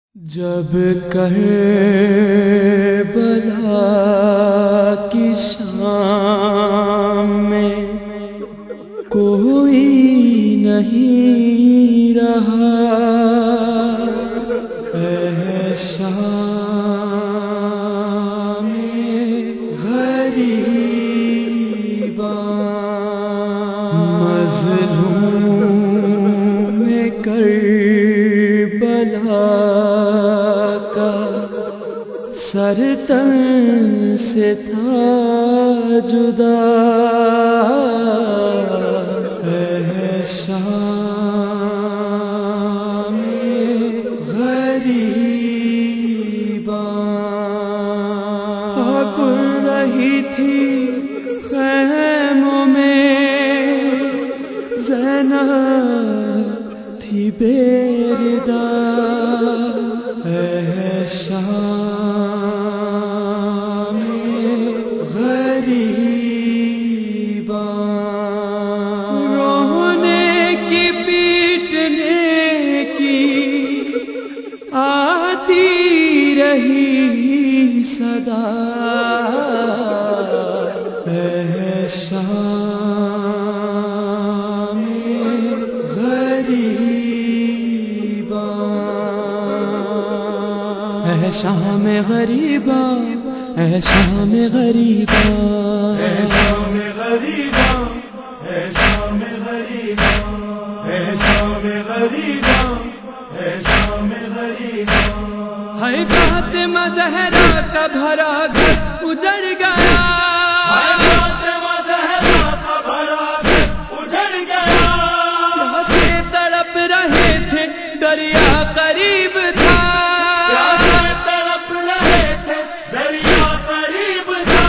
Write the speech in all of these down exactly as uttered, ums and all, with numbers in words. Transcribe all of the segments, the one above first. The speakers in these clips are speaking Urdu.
جب کربلا کی شام میں کوئی نہیں رہا، اے شام غریباں، مظلوم کربلا کا سر تن سے تھا جدا، اے شام غریباں، اکڑ رہی تھی خیموں میں زینب تھی بیردہ، اے شام غریباں، رونے کی پیٹنے کی آتی رہی صدا، اے شام غریباں، اے شام غریباں، اے شام غریباں، اے شام غریباں، اے شام غریباں، اے شام غریباں، اے شام غریباں، ہے فاطمہ زہرا کا بھرا گھر اجڑ گیا، ہے فاطمہ زہرا کا بھرا گھر اجڑ گیا، پیاسے تڑپ رہے تھے دریا قریب تھا، پیاسے تڑپ رہے تھے دریا قریب تھا،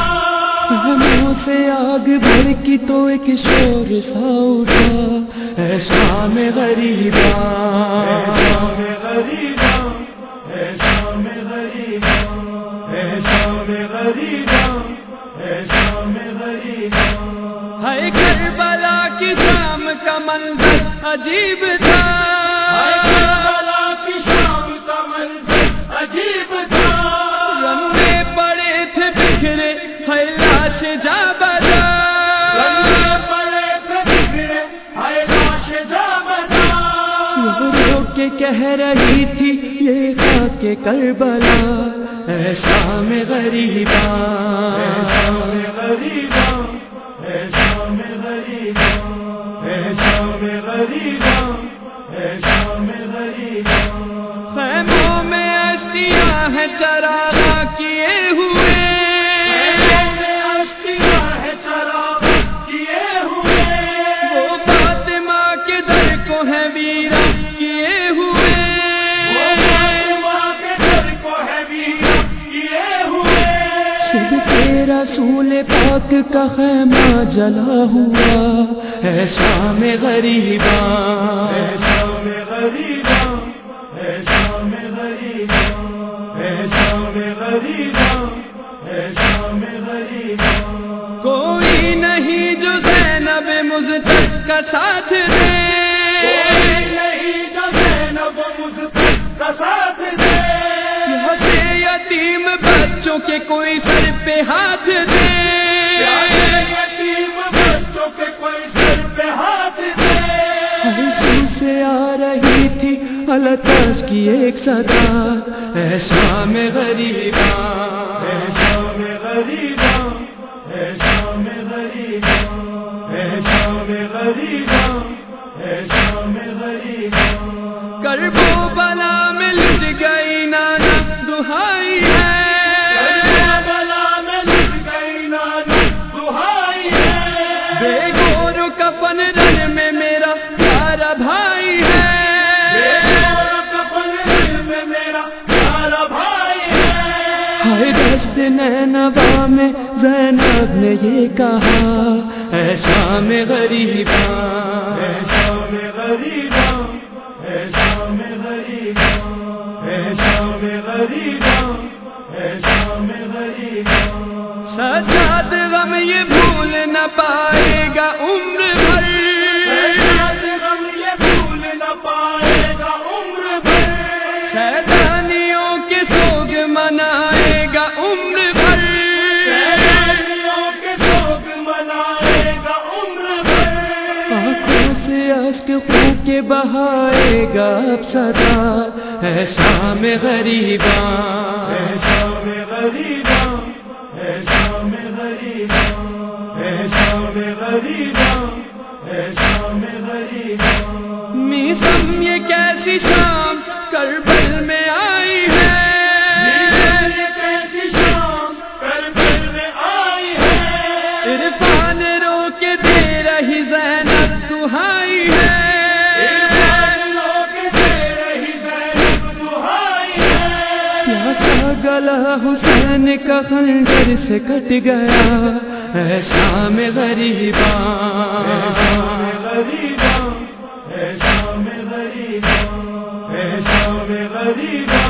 خیموں سے آگ بھڑکی تو ایک شور سا اٹھا، اے شام غریباں، اے شام غریباں، اے شام غریباں، اے شام غریباں، اے شام غریباں، ہے کربلا کی شام کا منظر عجیب تھا، ہے کربلا کی شام کا منظر عجیب تھا، رنگے پڑے تھے بکھرے ہے لاش جا بجا، رنگے پڑے تھے بکھرے ہے لاش جا بجا، رو رو کے کہہ رہی تھی یہ خاک کربلا، اے شام غریباں، اے شام غریباں، اے شام غریباں، اے شام غریباں، اے شام غریباں، خیموں میں اشتیاں ہیں چراغاں کیے ہوئے، خیموں میں اشتیاں ہیں چراغ کیے ہوئے، وہ فاطمہ کے در کو ہے ویرا کیے ہوئے، وہ فاطمہ کے در کو ہے ویرا کیے ہوئے، شب کے رسول پاک کا خیمہ جلا ہوا، اے شام غریباں، اے شام غریباں، اے شام غریباں، اے شام غریباں، اے شام غریباں، کوئی نہیں جو زینب مزتر کا ساتھ دے، کوئی نہیں جو زینب مزتر کا ساتھ دے، یہاں سے یتیم بچوں کے کوئی سر پہ ہاتھ دے، پیارے یتیم بچوں کے کوئی سر پہ ہاتھ دے، اسی سے آ رہی تھی التاش کی ایک صدا، اے شام غریباں، اے شام غریباں، اے شام غریباں، اے شام غریباں، اے شام غریباں، کرب و بلا میں لٹ گئی نانا دہائی ہے، کربلا میں لٹ گئی نانا دہائی ہے، بے گور و کفن رن میں میرا پیارا بھائی ہے، بے گور کفن رن میں میرا پیارا بھائی ہے، ہائے دشت نینوا میں زینب نے یہ کہا، اے شام غریباں، اے شام غریباں، اے شام غریباں، اے شام غریباں، اے شام غریباں، سجاد غم یہ بھول نہ پائے گا عمر بھر، سجاد غم یہ بھول نہ پائے گا عمر بھر، شیطانی بہائے گا اب صدا اے شام غریباں، اے شام غریباں، اے شام غریباں، اے شام غریباں، اے شام غریباں۔ میسم یہ کیسی شام کربل میں آئی ہے، یہ کیسی شام کربل میں آئی ہے، عرفان رو کے دے رہی زینب دہائی ہے، پیاسا گلا حسین کا خنجر سے کٹ گیا اے شام غریباں، غریباں، اے شام غریباں، اے شام غریباں،